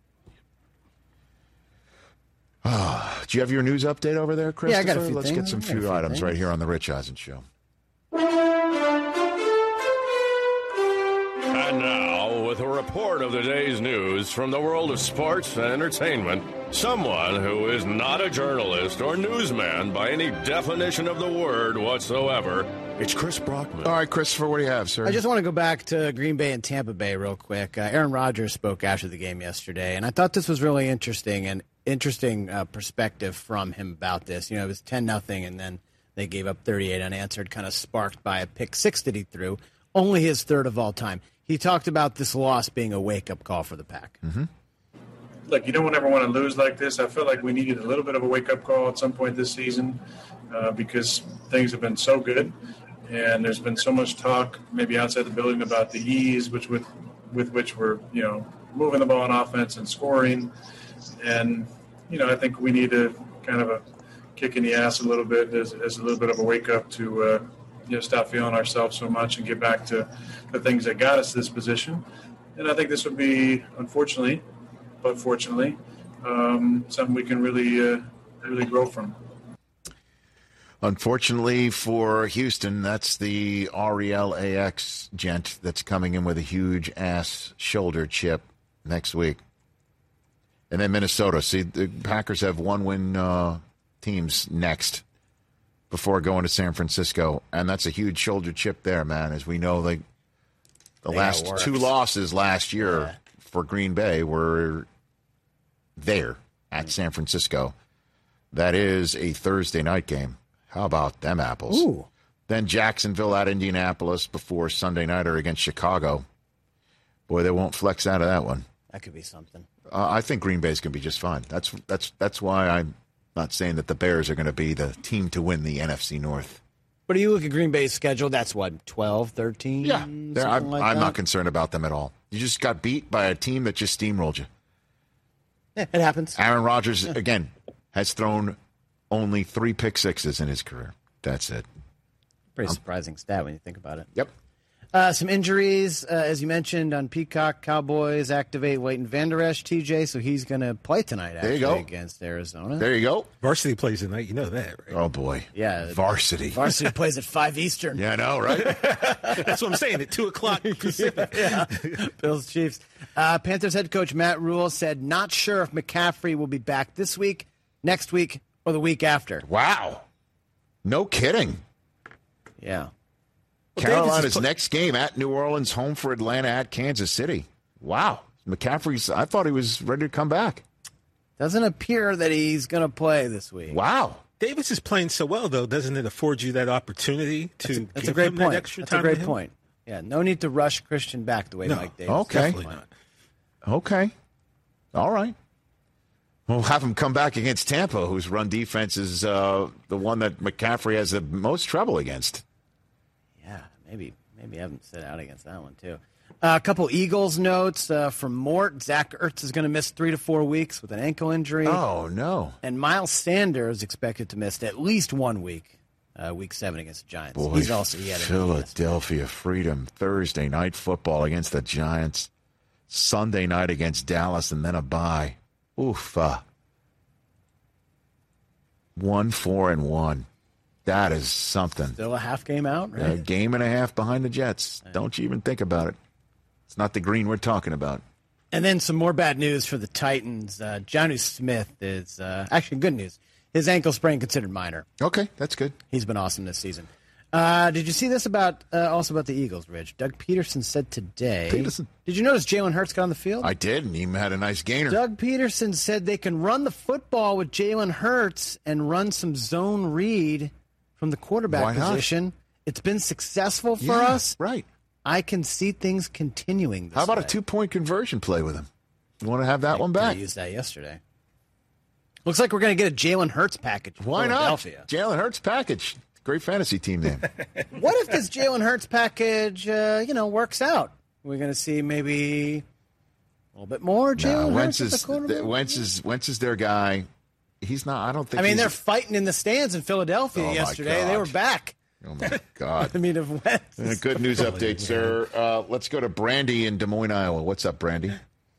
Oh, do you have your news update over there, Christopher? Yeah, I got a few Let's things. get some I got a few few items things. right here on the Rich Eisen Show. And now, with a report of the day's news from the world of sports and entertainment, someone who is not a journalist or newsman by any definition of the word whatsoever, it's Chris Brockman. All right, Christopher, what do you have, sir? I just want to go back to Green Bay and Tampa Bay real quick. Uh, Aaron Rodgers spoke after the game yesterday, and I thought this was really interesting and interesting uh, perspective from him about this. You know, it was ten nothing, and then they gave up thirty-eight unanswered, kind of sparked by a pick six that he threw, only his third of all time. He talked about this loss being a wake-up call for the Pack. Mm-hmm. Look, you don't ever want to lose like this. I feel like we needed a little bit of a wake-up call at some point this season uh, because things have been so good. And there's been so much talk, maybe outside the building, about the ease which with with which we're, you know, moving the ball on offense and scoring. And, you know, I think we need to kind of a kick in the ass a little bit as, as a little bit of a wake up to uh, you know stop feeling ourselves so much and get back to the things that got us to this position. And I think this would be, unfortunately, but fortunately, um, something we can really uh, really grow from. Unfortunately for Houston, that's the R E L A X gent that's coming in with a huge ass shoulder chip next week. And then Minnesota. See, the Packers have one-win uh, teams next before going to San Francisco. And that's a huge shoulder chip there, man. As we know, like the Yeah, last it works. two losses last year Yeah. for Green Bay were there at San Francisco. That is a Thursday night game. How about them apples? Ooh. Then Jacksonville at Indianapolis before Sunday nighter against Chicago. Boy, they won't flex out of that one. That could be something. Uh, I think Green Bay's going to be just fine. That's that's that's why I'm not saying that the Bears are going to be the team to win the N F C North. But you look at Green Bay's schedule, that's what, twelve, thirteen? Yeah, something They're- I'm, like I'm that? not concerned about them at all. You just got beat by a team that just steamrolled you. Yeah, it happens. Aaron Rodgers, again, has thrown only three pick sixes in his career. That's it. Pretty surprising stat when you think about it. Yep. Uh, some injuries, uh, as you mentioned, on Peacock. Cowboys activate Leighton Vander Esch, T J, so he's going to play tonight, There you actually, go. against Arizona. There you go. Varsity plays tonight. You know that, right? Oh, boy. Yeah. Varsity. Varsity plays at five Eastern. Yeah, I know, right? That's what I'm saying. At two o'clock Pacific. yeah. Bills Chiefs. Uh, Panthers head coach Matt Rule said not sure if McCaffrey will be back this week, next week, or the week after. Wow. No kidding. Yeah. Well, Carolina's Davis is pl- next game at New Orleans, home for Atlanta at Kansas City. Wow. McCaffrey's, I thought he was ready to come back. Doesn't appear that he's going to play this week. Wow. Davis is playing so well, though. Doesn't it afford you that opportunity to That's a, that's a give great him that point. extra That's a time great with him? point. Yeah, no need to rush Christian back the way No. Mike Davis. Okay. Definitely not. Okay. All right. We'll have him come back against Tampa, whose run defense is uh, the one that McCaffrey has the most trouble against. Yeah, maybe maybe have him sit out against that one too. Uh, a couple Eagles notes uh, from Mort. Zach Ertz is going to miss three to four weeks with an ankle injury. Oh, no. And Miles Sanders is expected to miss at least one week, uh, week seven against the Giants. Boy, He's also he had an Philadelphia Freedom Thursday night football against the Giants. Sunday night against Dallas, and then a bye. Oof. Uh, one, four, and one. That is something. still a half game out, right? A game and a half behind the Jets. Don't you even think about it. It's not the green we're talking about. And then some more bad news for the Titans. Uh, Jonnu Smith is uh, actually good news. His ankle sprain considered minor. Okay, that's good. He's been awesome this season. Uh, did you see this about uh, also about the Eagles, Rich? Doug Peterson said today. Peterson. Did you notice Jalen Hurts got on the field? I did, and he had a nice gainer. Doug Peterson said they can run the football with Jalen Hurts and run some zone read from the quarterback Why not? position. It's been successful for Yeah, us. Right. I can see things continuing this How about way. a two-point conversion play with him? You want to have that one I back? used that yesterday. Looks like we're going to get a Jalen Hurts package. for Why not? Philadelphia. Jalen Hurts package. Great fantasy team name. What if this Jalen Hurts package, uh, you know, works out? We're going to see maybe a little bit more no, Jalen Wentz Hurts as is the quarterback. Wentz is Wentz is their guy. He's not. I don't think. I mean, he's, they're fighting in the stands in Philadelphia Oh, my yesterday. They God. were back. Oh my God. I mean, if Wentz. Uh, Good news update, sir. Uh, let's go to Brandy in Des Moines, Iowa. What's up, Brandy?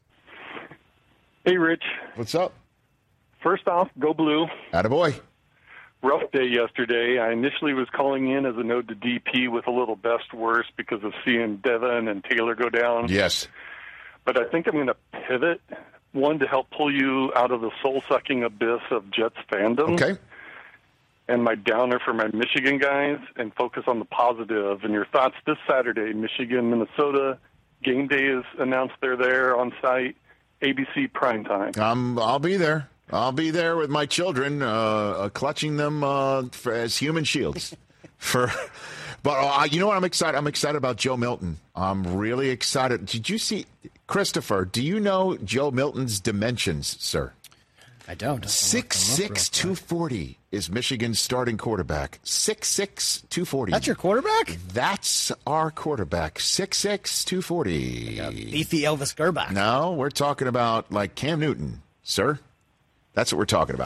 Hey, Rich. What's up? First off, go blue. Attaboy. Rough day yesterday. I initially was calling in as a node to D P with a little best worst because of seeing Devin and Taylor go down. Yes. But I think I'm going to pivot, one, to help pull you out of the soul-sucking abyss of Jets fandom. Okay. And my downer for my Michigan guys, and focus on the positive. And your thoughts this Saturday, Michigan, Minnesota. Game day is announced they're there on site. A B C primetime. Um, I'll be there. I'll be there with my children, uh, uh, clutching them uh, for, as human shields. for, but uh, you know what? I'm excited. I'm excited about Joe Milton. I'm really excited. Did you see, Christopher? Do you know Joe Milton's dimensions, sir? I don't. Six six two forty is Michigan's starting quarterback. Six six two forty. That's your quarterback? That's our quarterback. Six six two forty. Like a beefy Elvis Gerbach. No, we're talking about like Cam Newton, sir. That's what we're talking about.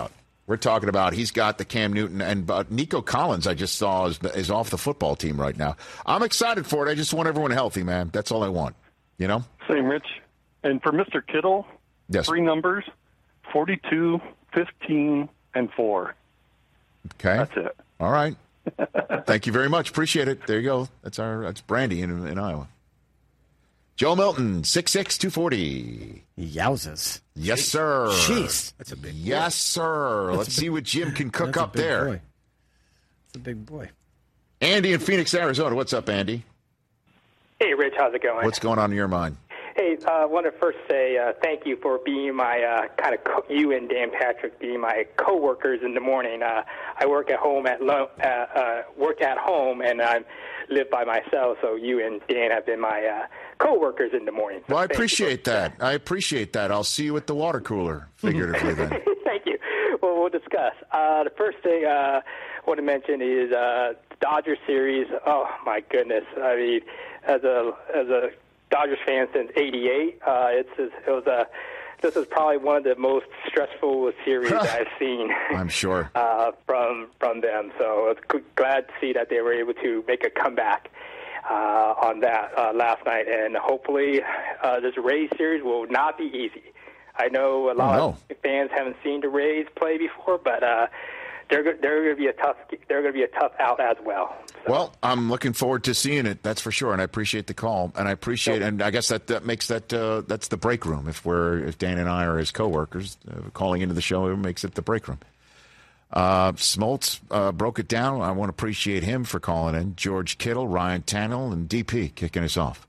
We're talking about he's got the Cam Newton, and uh, Nico Collins I just saw is, is off the football team right now. I'm excited for it. I just want everyone healthy, man. That's all I want, you know? Same, Rich. And for Mister Kittle, yes. three numbers, forty-two, fifteen, and four. Okay. That's it. All right. Thank you very much. Appreciate it. There you go. That's our that's Brandy in, in Iowa. Joe Milton, six six, two forty. Yowzas. Yes, sir. Jeez. That's a big boy. Yes, sir. That's Let's a see big, what Jim can cook that's a up big there. Boy. That's a big boy. Andy in Phoenix, Arizona. What's up, Andy? Hey, Rich. How's it going? What's going on in your mind? Hey, I uh, want to first say uh, thank you for being my uh, kind of co- you and Dan Patrick being my coworkers in the morning. Uh, I work at home at lo- uh, uh, work at home and I live by myself, so you and Dan have been my uh, coworkers in the morning. So well, I thank appreciate that. I appreciate that. I'll see you at the water cooler, figuratively then. Thank you. Well, we'll discuss. Uh, the first thing uh, I want to mention is uh, Dodger series. Oh my goodness! I mean, as a as a Dodgers fan since eighty-eight. Uh, it's it was a this is probably one of the most stressful series I've seen. I'm sure uh, from from them. So I was g- glad to see that they were able to make a comeback uh, on that uh, last night, and hopefully uh, this Rays series will not be easy. I know a lot oh, no. of fans haven't seen the Rays play before, but uh, they're they're going to be a tough they're going to be a tough out as well. So. Well, I'm looking forward to seeing it. That's for sure, and I appreciate the call, and I appreciate, and I guess that, that makes that uh, that's the break room. If we're if Dan and I are his coworkers uh, calling into the show, it makes it the break room. Uh, Smoltz uh, broke it down. I want to appreciate him for calling in. George Kittle, Ryan Tannehill, and D P kicking us off.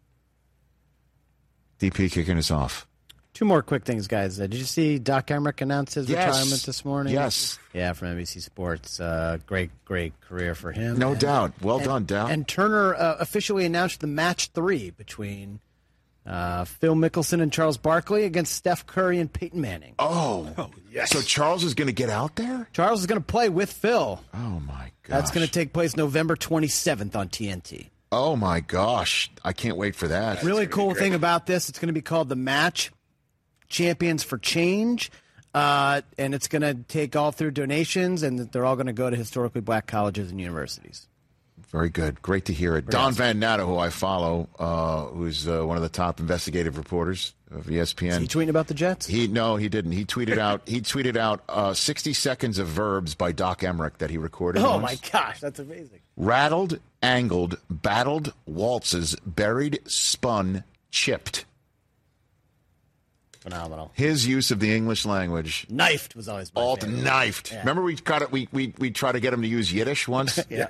D P kicking us off. Two more quick things, guys. Uh, did you see Doc Emmerich announce his yes. retirement this morning? Yes. Yeah, from N B C Sports. Uh, great, great career for him. No and, doubt. Well and, done, Doc. And Turner uh, officially announced the match three between uh, Phil Mickelson and Charles Barkley against Steph Curry and Peyton Manning. Oh, oh yes. So Charles is going to get out there? Charles is going to play with Phil. Oh, my gosh. That's going to take place November twenty-seventh on T N T. Oh, my gosh. I can't wait for that. Really cool thing about this, it's going to be called the Match Champions for Change, uh, and it's going to take all through donations, and they're all going to go to historically black colleges and universities. Very good. Great to hear it. Very Don awesome. Van Natta, who I follow, uh, who's uh, one of the top investigative reporters of E S P N. Is he tweeting about the Jets? He no, he didn't. He tweeted out. He tweeted out uh, sixty seconds of verbs by Doc Emmerich that he recorded. Oh once. my gosh, that's amazing! Rattled, angled, battled, waltzes, buried, spun, chipped. Phenomenal. His use of the English language. Knifed was always my all favorite. knifed. Yeah. Remember we got it. We we we try to get him to use Yiddish once. Yeah.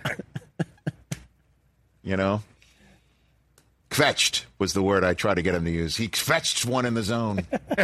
You know, kvetched was the word I tried to get him to use. He kvetched one in the zone.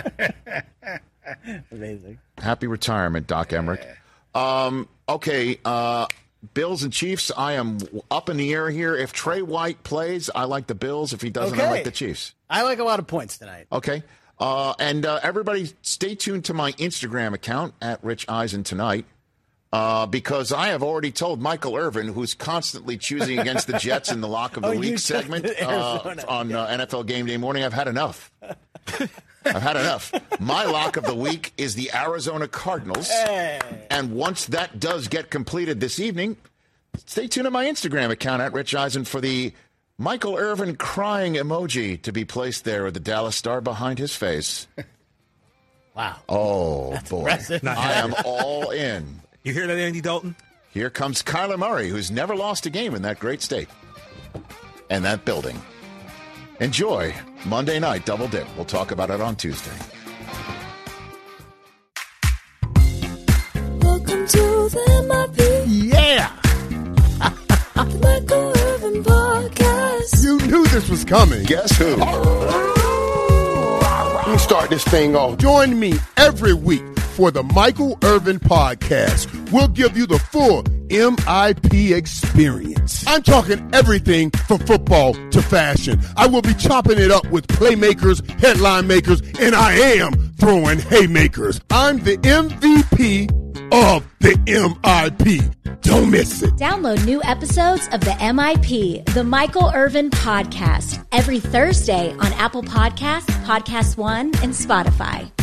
Amazing. Happy retirement, Doc Emmerich. Um, okay, uh, Bills and Chiefs. I am up in the air here. If Trey White plays, I like the Bills. If he doesn't, okay. I like the Chiefs. I like a lot of points tonight. Okay. Uh, and uh, everybody stay tuned to my Instagram account, at Rich Eisen tonight, uh, because I have already told Michael Irvin, who's constantly choosing against the Jets in the Lock of the oh, Week segment uh, on uh, N F L Game Day morning, I've had enough. I've had enough. My Lock of the Week is the Arizona Cardinals. Hey. And once that does get completed this evening, stay tuned to my Instagram account, at Rich Eisen, for the Michael Irvin crying emoji to be placed there with the Dallas Star behind his face. Wow. Oh, That's boy. impressive. I am all in. You hear that, Andy Dalton? Here comes Kyler Murray, who's never lost a game in that great state and that building. Enjoy Monday Night Double Dip. We'll talk about it on Tuesday. Welcome to the M I P. Yeah. The Michael Irvin Podcast. You knew this was coming. Guess who? Let me start this thing off. Join me every week for the Michael Irvin Podcast. We'll give you the full M I P experience. I'm talking everything from football to fashion. I will be chopping it up with playmakers, headline makers, and I am throwing haymakers. I'm the M V P of the M I P. Don't miss it. Download new episodes of the M I P, the Michael Irvin Podcast, every Thursday on Apple Podcasts, Podcast One, and Spotify.